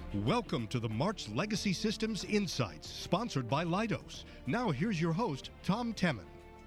Welcome to the March Legacy Systems Insights, sponsored by Leidos. Now here's your host, Tom Temin.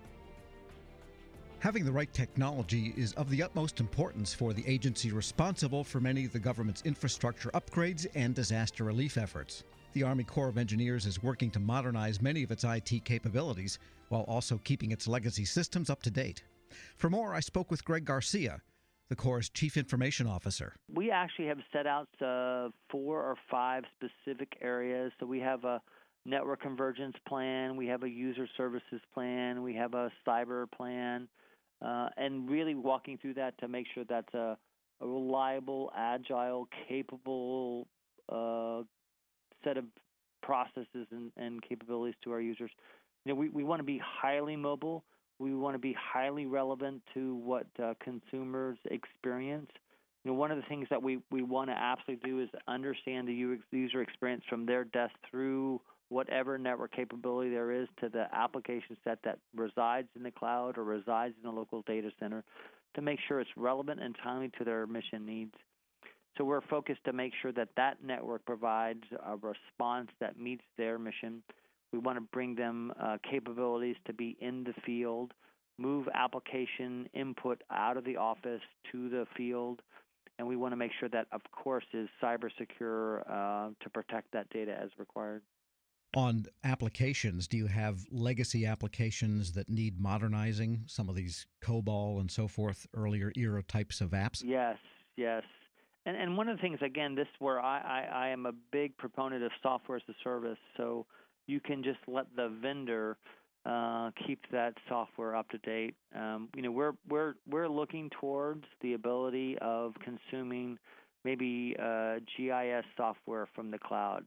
Having the right technology is of the utmost importance for the agency responsible for many of the government's infrastructure upgrades and disaster relief efforts. The Army Corps of Engineers is working to modernize many of its IT capabilities while also keeping its legacy systems up to date. For more, I spoke with Greg Garcia, the Corps' Chief Information Officer. We actually have set out 4 or 5 specific areas. So we have a network convergence plan, we have a user services plan, we have a cyber plan, and really walking through that to make sure that's a reliable, agile, capable set of processes and capabilities to our users. You know, we want to be highly mobile. We want to be highly relevant to what consumers experience. You know, one of the things that we want to absolutely do is understand the user experience from their desk through whatever network capability there is to the application set that resides in the cloud or resides in a local data center to make sure it's relevant and timely to their mission needs. So we're focused to make sure that that network provides a response that meets their mission. We want to bring them capabilities to be in the field, move application input out of the office to the field, and we want to make sure that, of course, is cyber secure to protect that data as required. On applications, do you have legacy applications that need modernizing, some of these COBOL and so forth, earlier era types of apps? Yes. And one of the things, again, this is where I am a big proponent of software as a service, so you can just let the vendor keep that software up to date. You know, we're looking towards the ability of consuming maybe GIS software from the cloud,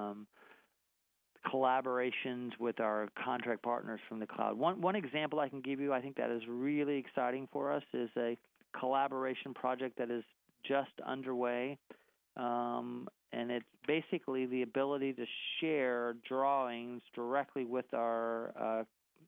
collaborations with our contract partners from the cloud. One example I can give you, I think that is really exciting for us, is a collaboration project that is just underway. And it's basically the ability to share drawings directly with our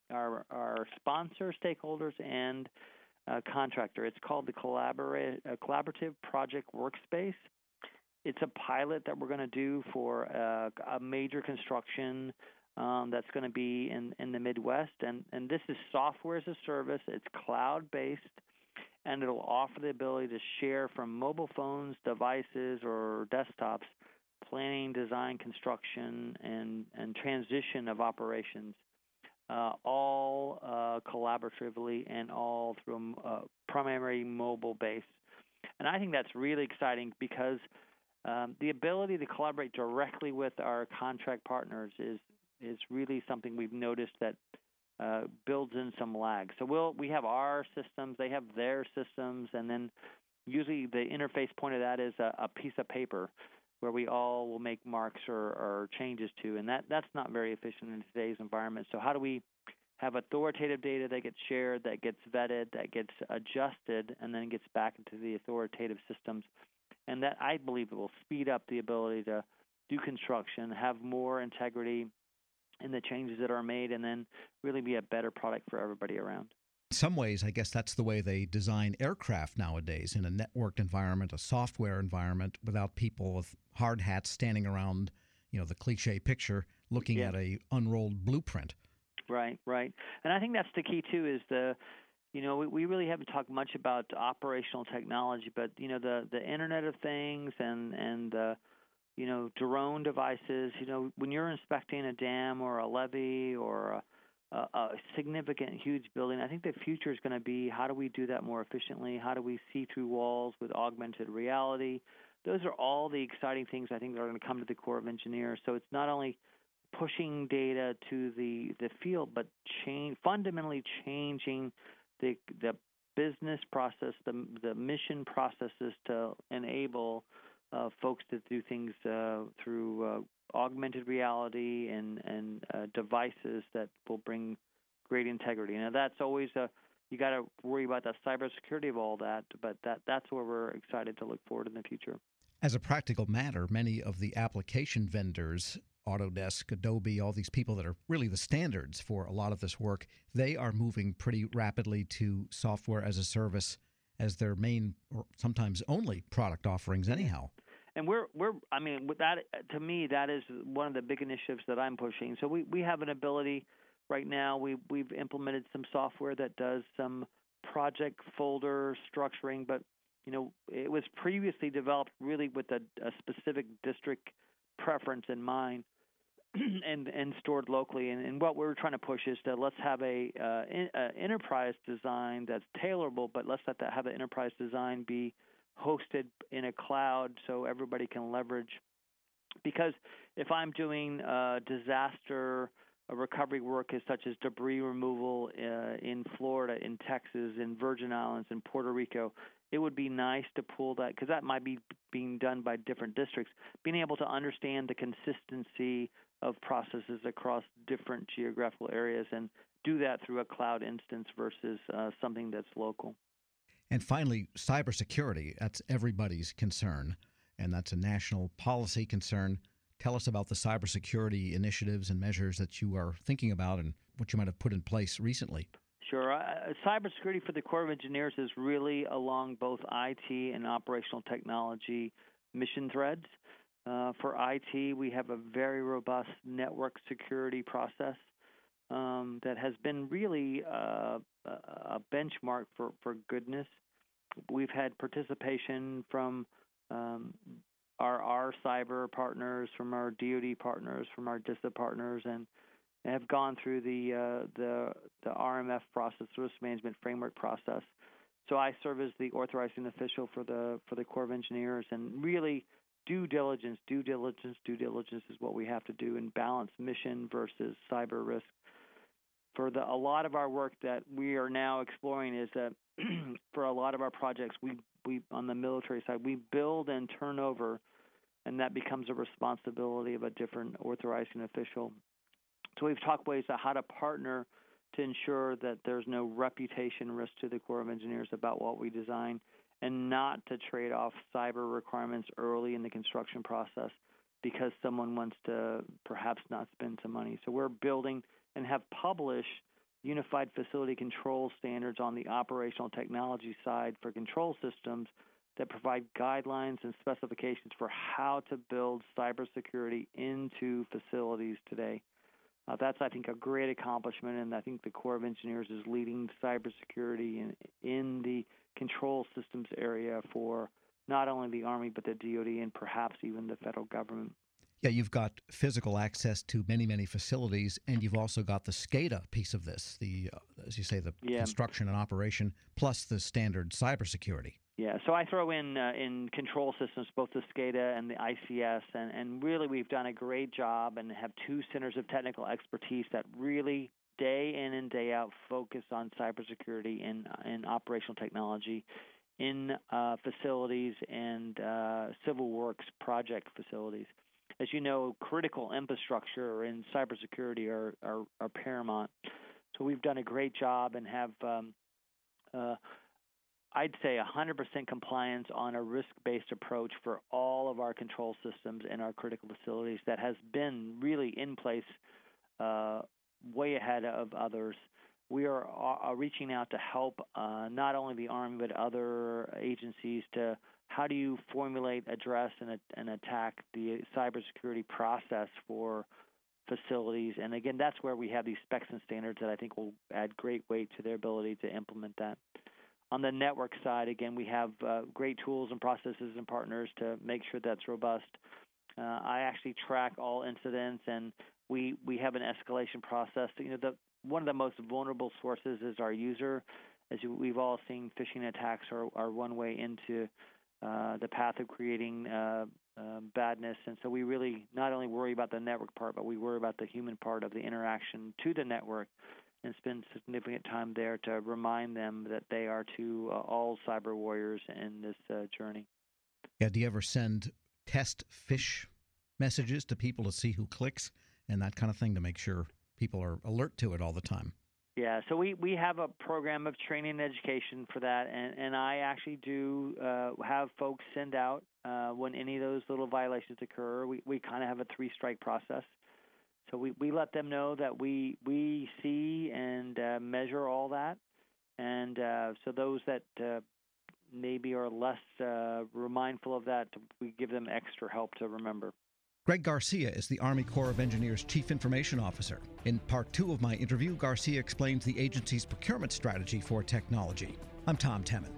sponsor, stakeholders, and contractor. It's called the Collaborative Project Workspace. It's a pilot that we're going to do for a major construction that's going to be in the Midwest. And this is software as a service. It's cloud-based. And it'll offer the ability to share from mobile phones, devices, or desktops, planning, design, construction, and transition of operations, all collaboratively and all through a primary mobile base. And I think that's really exciting because the ability to collaborate directly with our contract partners is really something we've noticed that builds in some lag. So we have our systems, they have their systems, and then usually the interface point of that is a piece of paper where we all will make marks or changes to, and that's not very efficient in today's environment. So how do we have authoritative data that gets shared, that gets vetted, that gets adjusted, and then gets back into the authoritative systems? And that, I believe, it will speed up the ability to do construction, have more integrity in the changes that are made, and then really be a better product for everybody around. In some ways, I guess that's the way they design aircraft nowadays, in a networked environment, a software environment, without people with hard hats standing around, you know, the cliche picture, looking at a unrolled blueprint. Right. And I think that's the key, too, is we really haven't talked much about operational technology, but, you know, the Internet of Things and the drone devices. You know, when you're inspecting a dam or a levee or a significant, huge building, I think the future is going to be, how do we do that more efficiently? How do we see through walls with augmented reality? Those are all the exciting things I think that are going to come to the Corps of Engineers. So it's not only pushing data to the field, but fundamentally changing the business process, the mission processes to enable folks to do things through augmented reality and devices that will bring great integrity. Now, that's always you got to worry about the cybersecurity of all that, but that's where we're excited to look forward in the future. As a practical matter, many of the application vendors, Autodesk, Adobe, all these people that are really the standards for a lot of this work, they are moving pretty rapidly to software as a service as their main or sometimes only product offerings anyhow. And we're I mean, with that, to me, that is one of the big initiatives that I'm pushing. So we have an ability right now. We've implemented some software that does some project folder structuring, but it was previously developed really with a specific district preference in mind, and stored locally. And what we're trying to push is to let's have a enterprise design that's tailorable, but let's have the enterprise design be hosted in a cloud so everybody can leverage. Because if I'm doing disaster recovery work such as debris removal in Florida, in Texas, in Virgin Islands, in Puerto Rico, it would be nice to pull that, because that might be being done by different districts, being able to understand the consistency of processes across different geographical areas and do that through a cloud instance versus something that's local. And finally, cybersecurity. That's everybody's concern, and that's a national policy concern. Tell us about the cybersecurity initiatives and measures that you are thinking about and what you might have put in place recently. Sure. Cybersecurity for the Corps of Engineers is really along both IT and operational technology mission threads. For IT, we have a very robust network security process that has been really a benchmark for goodness. We've had participation from our cyber partners, from our DoD partners, from our DISA partners, and have gone through the RMF process, risk management framework process. So I serve as the authorizing official for the Corps of Engineers, and really due diligence is what we have to do and balance mission versus cyber risk. For a lot of our work that we are now exploring is that for a lot of our projects, we on the military side, we build and turn over, and that becomes a responsibility of a different authorizing official. So we've talked ways on how to partner to ensure that there's no reputation risk to the Corps of Engineers about what we design, and not to trade off cyber requirements early in the construction process because someone wants to perhaps not spend some money. So we're building and have published unified facility control standards on the operational technology side for control systems that provide guidelines and specifications for how to build cybersecurity into facilities today. That's, I think, a great accomplishment, and I think the Corps of Engineers is leading cybersecurity in the control systems area for not only the Army but the DoD and perhaps even the federal government. Yeah, you've got physical access to many, many facilities, and you've also got the SCADA piece of this, as you say, the construction and operation, plus the standard cybersecurity. Yeah, so I throw in control systems, both the SCADA and the ICS, and really we've done a great job and have two centers of technical expertise that really day in and day out focus on cybersecurity and operational technology in facilities and civil works project facilities. As you know, critical infrastructure and cybersecurity are paramount. So we've done a great job and have, I'd say, 100% compliance on a risk-based approach for all of our control systems in our critical facilities that has been really in place way ahead of others. We are reaching out to help not only the Army but other agencies to how do you formulate, address, and attack the cybersecurity process for facilities. And again, that's where we have these specs and standards that I think will add great weight to their ability to implement that. On the network side, again, we have great tools and processes and partners to make sure that's robust. I actually track all incidents, and we have an escalation process. One of the most vulnerable sources is our user. As we've all seen, phishing attacks are one way into the path of creating badness. And so we really not only worry about the network part, but we worry about the human part of the interaction to the network and spend significant time there to remind them that they are all cyber warriors in this journey. Yeah, do you ever send test phish messages to people to see who clicks and that kind of thing to make sure people are alert to it all the time? Yeah, so we have a program of training and education for that, and I actually do have folks send out when any of those little violations occur. We kind of have a 3-strike process. So we let them know that we see and measure all that, and so those that maybe are less mindful of that, we give them extra help to remember. Greg Garcia is the Army Corps of Engineers Chief Information Officer. In part 2 of my interview, Garcia explains the agency's procurement strategy for technology. I'm Tom Temin.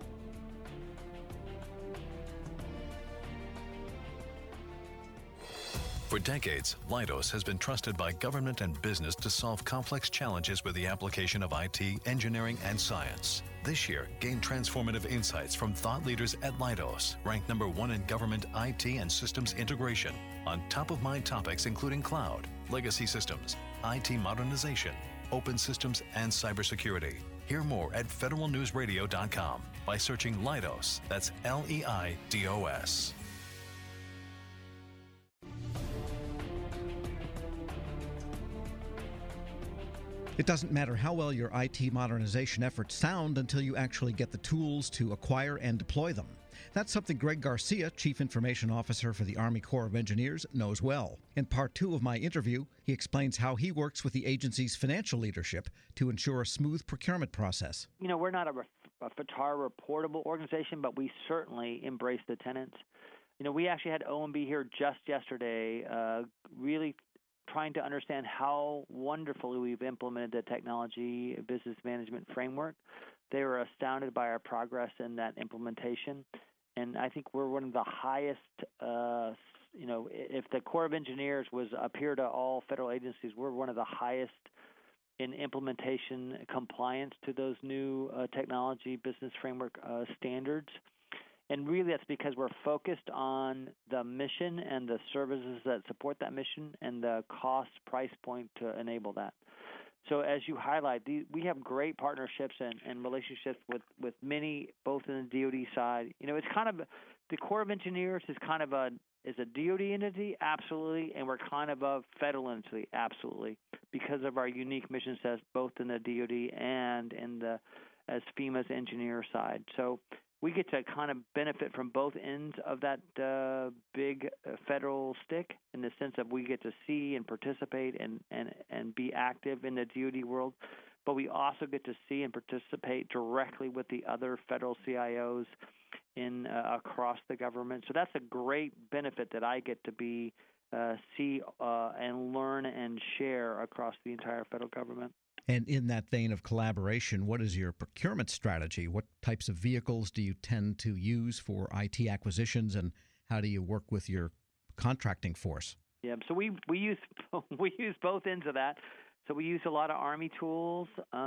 For decades, Leidos has been trusted by government and business to solve complex challenges with the application of IT, engineering, and science. This year, gain transformative insights from thought leaders at Leidos, ranked number 1 in government IT and systems integration, on top-of-mind topics including cloud, legacy systems, IT modernization, open systems, and cybersecurity. Hear more at federalnewsradio.com by searching Leidos. That's Leidos. It doesn't matter how well your IT modernization efforts sound until you actually get the tools to acquire and deploy them. That's something Greg Garcia, Chief Information Officer for the Army Corps of Engineers, knows well. In part 2 of my interview, he explains how he works with the agency's financial leadership to ensure a smooth procurement process. You know, we're not a FTAR reportable organization, but we certainly embrace the tenants. You know, we actually had OMB here just yesterday, really trying to understand how wonderfully we've implemented the technology business management framework. They were astounded by our progress in that implementation. And I think we're one of the highest, if the Corps of Engineers was up here to all federal agencies, we're one of the highest in implementation compliance to those new technology business framework standards. And really that's because we're focused on the mission and the services that support that mission and the cost price point to enable that. So as you highlight, we have great partnerships and relationships with many, both in the DoD side. You know, it's kind of, the Corps of Engineers is kind of a DoD entity, absolutely, and we're kind of a federal entity, absolutely, because of our unique mission sets, both in the DoD and as FEMA's engineer side. So we get to kind of benefit from both ends of that big federal stick, in the sense that we get to see and participate and be active in the DoD world, but we also get to see and participate directly with the other federal CIOs in across the government. So that's a great benefit that I get to be see and learn and share across the entire federal government. And in that vein of collaboration, what is your procurement strategy? What types of vehicles do you tend to use for IT acquisitions, and how do you work with your contracting force? Yeah, so we use both ends of that. So we use a lot of Army tools.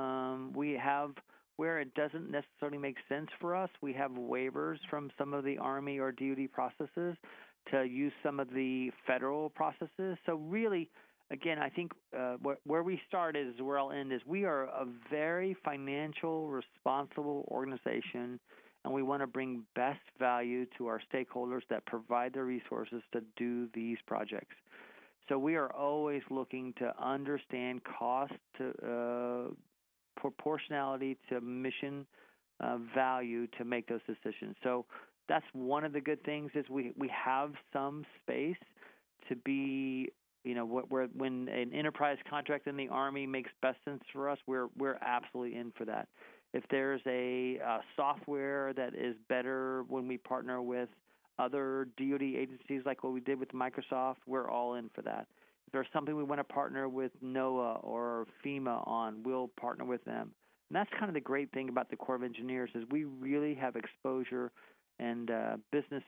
We have, where it doesn't necessarily make sense for us, we have waivers from some of the Army or DoD processes to use some of the federal processes. So really, again, I think where we start is where I'll end is we are a very financial, responsible organization, and we want to bring best value to our stakeholders that provide the resources to do these projects. So we are always looking to understand cost to proportionality to mission value to make those decisions. So that's one of the good things is we have some space to be, you know, when an enterprise contract in the Army makes best sense for us, we're absolutely in for that. If there's a software that is better when we partner with other DoD agencies like what we did with Microsoft, we're all in for that. If there's something we want to partner with NOAA or FEMA on, we'll partner with them. And that's kind of the great thing about the Corps of Engineers is we really have exposure and business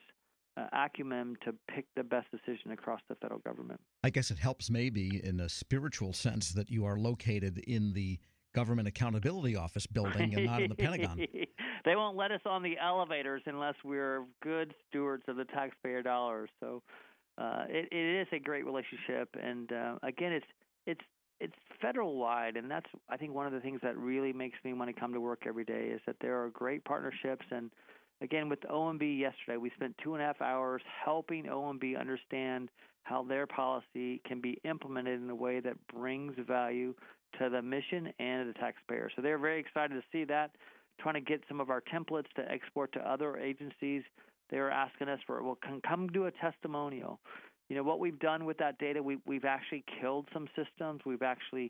acumen to pick the best decision across the federal government. I guess it helps maybe in a spiritual sense that you are located in the Government Accountability Office building and not in the Pentagon. They won't let us on the elevators unless we're good stewards of the taxpayer dollars. So it is a great relationship, and again, it's federal wide, and that's I think one of the things that really makes me want to come to work every day is that there are great partnerships. And again, with OMB yesterday, we spent 2.5 hours helping OMB understand how their policy can be implemented in a way that brings value to the mission and the taxpayer. So they're very excited to see that, trying to get some of our templates to export to other agencies. They're asking us for, well, come do a testimonial. You know, what we've done with that data, we've actually killed some systems. We've actually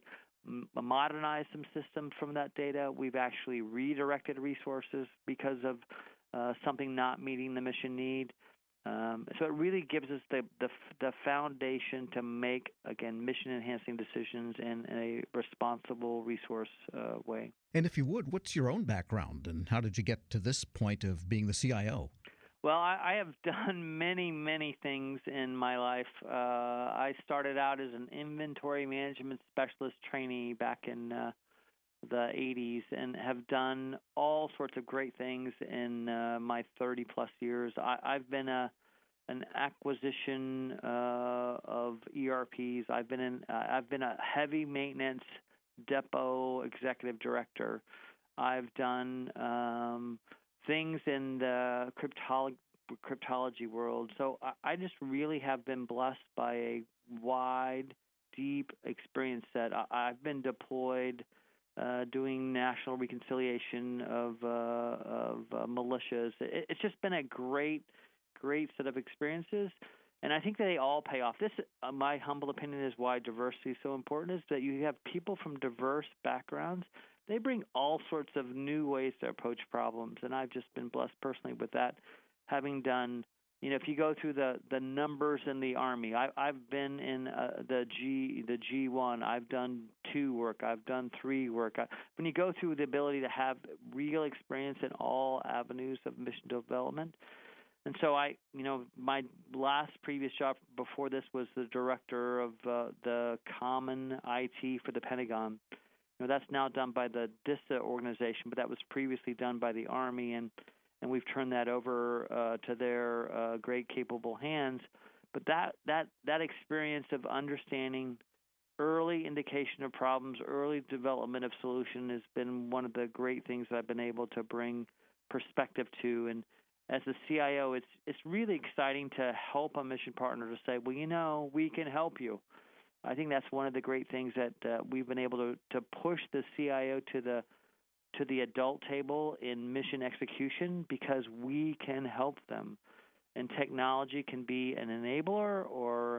modernized some systems from that data. We've actually redirected resources because of something not meeting the mission need. So it really gives us the foundation to make, again, mission-enhancing decisions in a responsible resource way. And if you would, what's your own background, and how did you get to this point of being the CIO? Well, I have done many, many things in my life. I started out as an inventory management specialist trainee back in the 80s, and have done all sorts of great things in my 30-plus years. I've been an acquisition of ERPs. I've been a heavy maintenance depot executive director. I've done things in the cryptology world. So I just really have been blessed by a wide, deep experience set. I've been deployed doing national reconciliation of militias. It's just been a great set of experiences, and I think that they all pay off. This, my humble opinion, is why diversity is so important, is that you have people from diverse backgrounds. They bring all sorts of new ways to approach problems, and I've just been blessed personally with that, having done, if you go through the numbers in the Army, I've been in the G1, I've done 2 work, I've done 3 work. When you go through the ability to have real experience in all avenues of mission development. And so my previous job before this was the director of the Common IT for the Pentagon. That's now done by the DISA organization, but that was previously done by the Army, and we've turned that over to their great, capable hands. But that experience of understanding early indication of problems, early development of solution has been one of the great things that I've been able to bring perspective to. And as a CIO, it's really exciting to help a mission partner to say, well, we can help you. I think that's one of the great things that we've been able to push the CIO to the adult table in mission execution, because we can help them. And technology can be an enabler or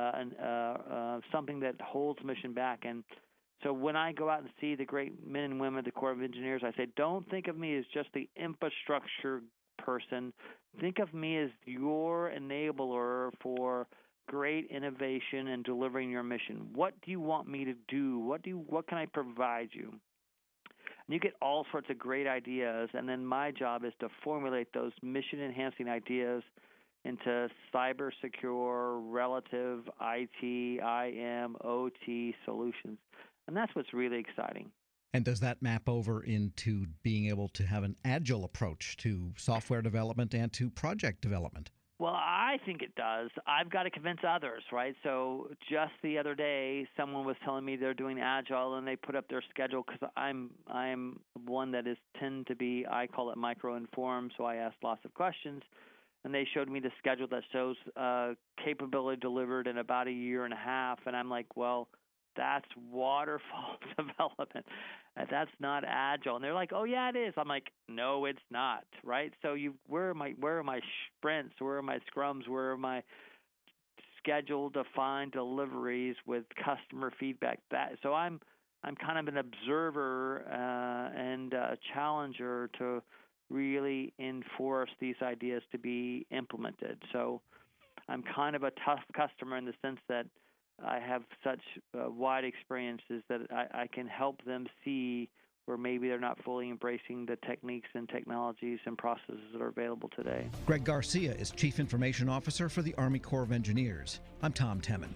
something that holds mission back. And so when I go out and see the great men and women of the Corps of Engineers, I say, don't think of me as just the infrastructure person. Think of me as your enabler for great innovation and delivering your mission. What do you want me to do? What can I provide you? And you get all sorts of great ideas, and then my job is to formulate those mission-enhancing ideas into cyber-secure, relative IT, IM, OT solutions. And that's what's really exciting. And does that map over into being able to have an agile approach to software development and to project development? Well, I think it does. I've got to convince others, right? So just the other day, someone was telling me they're doing Agile, and they put up their schedule, because I'm one that tend to be, I call it micro-informed, so I ask lots of questions. And they showed me the schedule that shows capability delivered in about a year and a half, and I'm like, well, that's waterfall development. That's not Agile. And they're like, oh, yeah, it is. I'm like, no, it's not, right? So where are my sprints? Where are my scrums? Where are my scheduled defined deliveries with customer feedback? So I'm kind of an observer and a challenger to really enforce these ideas to be implemented. So I'm kind of a tough customer in the sense that I have such wide experiences that I can help them see where maybe they're not fully embracing the techniques and technologies and processes that are available today. Greg Garcia is Chief Information Officer for the Army Corps of Engineers. I'm Tom Temin.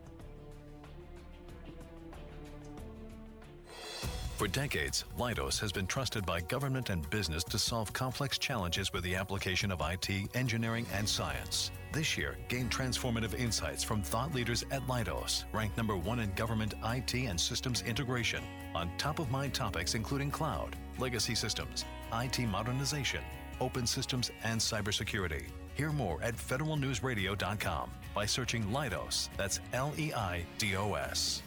For decades, Leidos has been trusted by government and business to solve complex challenges with the application of IT, engineering, and science. This year, gain transformative insights from thought leaders at Leidos, ranked #1 in government IT and systems integration, on top-of-mind topics including cloud, legacy systems, IT modernization, open systems, and cybersecurity. Hear more at federalnewsradio.com by searching Leidos. That's LEIDOS.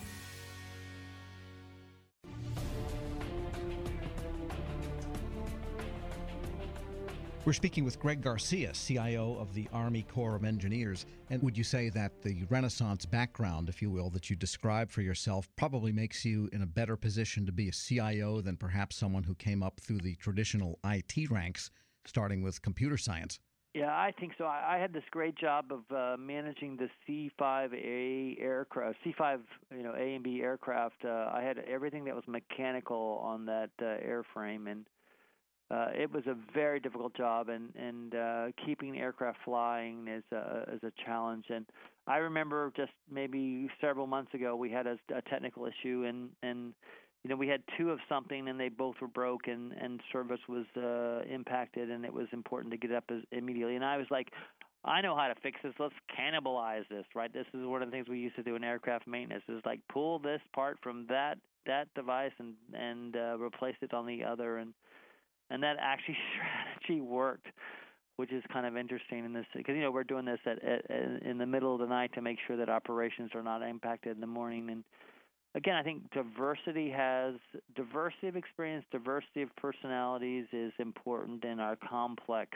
We're speaking with Greg Garcia, CIO of the Army Corps of Engineers. And would you say that the Renaissance background, if you will, that you describe for yourself probably makes you in a better position to be a CIO than perhaps someone who came up through the traditional IT ranks, starting with computer science. Yeah, I think so. I had this great job of managing the C-5A aircraft, C-5, A and B aircraft. I had everything that was mechanical on that airframe, and it was a very difficult job. And keeping aircraft flying is a challenge. And I remember just maybe several months ago, we had a technical issue, and we had two of something, and they both were broken, and service was impacted, and it was important to get up immediately. And I was like, I know how to fix this. Let's cannibalize this, right? This is one of the things we used to do in aircraft maintenance, is like pull this part from that device and replace it on the other, and that actually strategy worked, which is kind of interesting in this, because we're doing this in the middle of the night to make sure that operations are not impacted in the morning. And again, I think diversity of experience, diversity of personalities is important in our complex,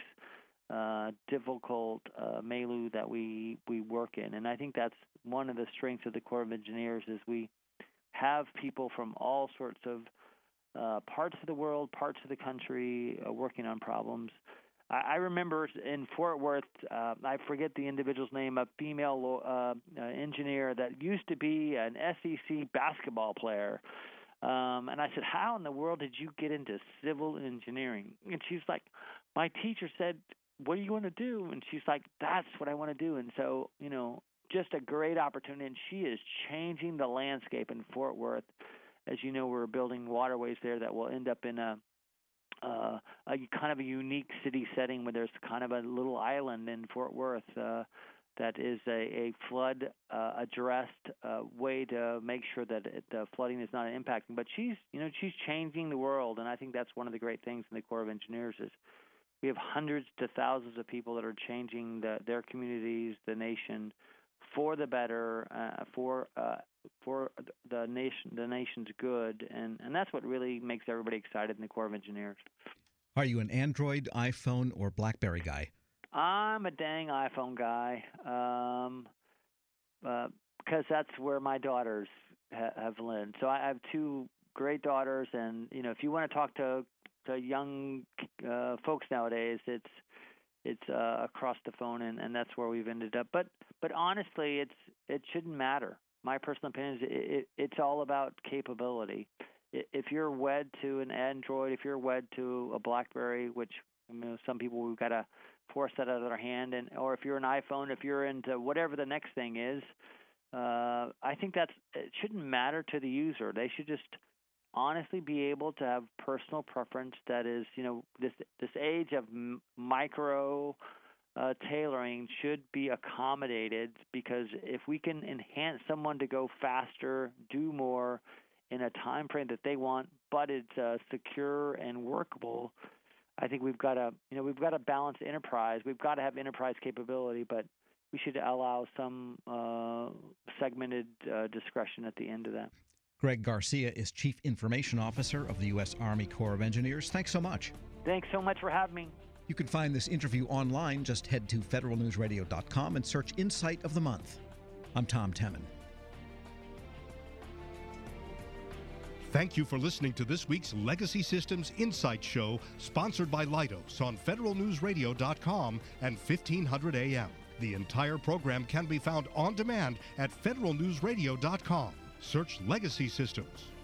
difficult milieu that we work in. And I think that's one of the strengths of the Corps of Engineers, is we have people from all sorts of parts of the world, parts of the country, working on problems. I remember in Fort Worth, I forget the individual's name, a female engineer that used to be an SEC basketball player. And I said, how in the world did you get into civil engineering? And she's like, my teacher said, what do you want to do? And she's like, that's what I want to do. And so, just a great opportunity. And she is changing the landscape in Fort Worth. As you know, we're building waterways there that will end up in a kind of a unique city setting, where there's kind of a little island in Fort Worth that is a flood addressed way to make sure that the flooding is not impacting. But she's changing the world, and I think that's one of the great things in the Corps of Engineers is we have hundreds to thousands of people that are changing their communities, the nation, for the better, for the nation's good, and that's what really makes everybody excited in the Corps of Engineers. Are you an Android, iPhone, or BlackBerry guy? I'm a dang iPhone guy, because that's where my daughters have lived. So I have two great daughters, and if you want to talk to young folks nowadays, it's across the phone, and that's where we've ended up. But honestly, it shouldn't matter. My personal opinion is it's all about capability. If you're wed to an Android, if you're wed to a BlackBerry, which some people, we've got to force that out of their hand, or if you're an iPhone, if you're into whatever the next thing is, I think it shouldn't matter to the user. They should just honestly be able to have personal preference. That is, this age of micro tailoring should be accommodated, because if we can enhance someone to go faster, do more in a time frame that they want, but it's secure and workable, I think we've got to balance enterprise. We've got to have enterprise capability, but we should allow some segmented discretion at the end of that. Greg Garcia is Chief Information Officer of the U.S. Army Corps of Engineers. Thanks so much. Thanks so much for having me. You can find this interview online. Just head to federalnewsradio.com and search Insight of the Month. I'm Tom Temin. Thank you for listening to this week's Legacy Systems Insight Show, sponsored by Leidos on federalnewsradio.com and 1500 AM. The entire program can be found on demand at federalnewsradio.com. Search Legacy Systems.